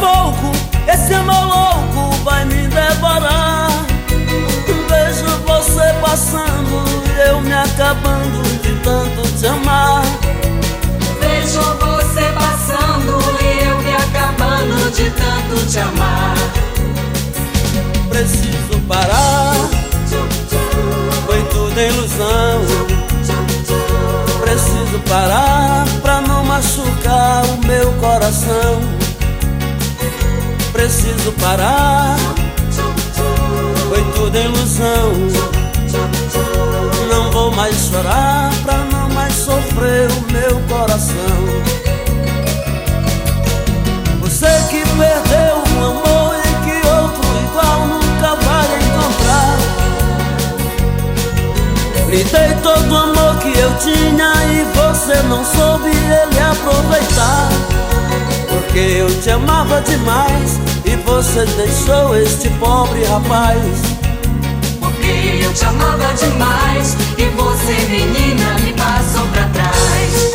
pouco esse amor louco vai me devorar. Vejo você passando e eu me acabando de tanto te amar. Vejo você passando e eu me acabando de tanto te amar. Preciso parar, foi tudo ilusão. Preciso parar pra não machucar o meu coração. Preciso parar, foi tudo ilusão. Não vou mais chorar pra não mais sofrer o meu coração. Você que perdeu um amor e que outro igual nunca vai encontrar. Lhe dei todo o amor que eu tinha e você não soube ele aproveitar. Porque eu te amava demais e você deixou este pobre rapaz. Porque eu te amava demais e você, menina, me passou pra trás.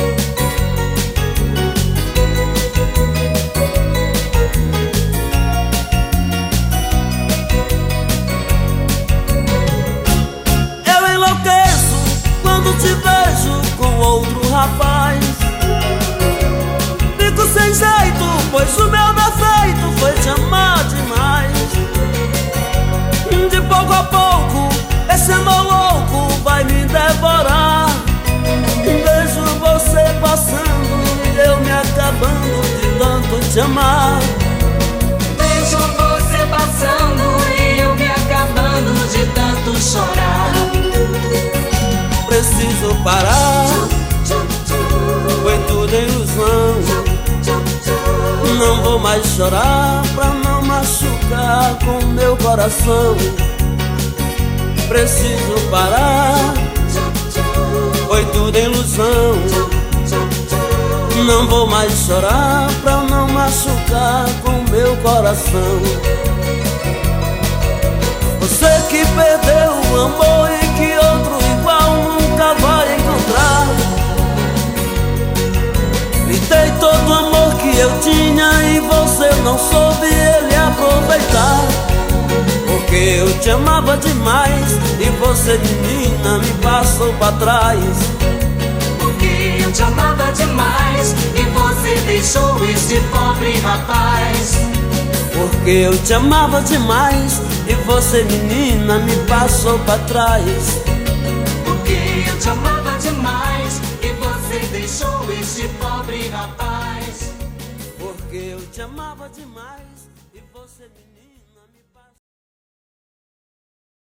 Eu enlouqueço quando te vejo com outro rapaz. Fico sem jeito, pois o meu defeito foi te amar demais. De pouco a pouco esse amor louco vai me devorar. Vejo você passando e eu me acabando de tanto te amar. Vejo você passando e eu me acabando de tanto chorar. Preciso parar, foi tudo ilusão. Não vou mais chorar pra não machucar com meu coração. Preciso parar, foi tudo ilusão. Não vou mais chorar pra não machucar com meu coração. Você que perdeu o amor e que outro igual nunca vai encontrar. Lhe dei todo o amor que eu tinha e você não soube ele aproveitar. Porque eu te amava demais e você, menina, me passou pra trás. Porque eu te amava demais e você deixou esse pobre rapaz. Porque eu te amava demais e você, menina, me passou pra trás. Porque eu te amava demais e você deixou esse pobre rapaz. Porque eu te amava demais e você, menina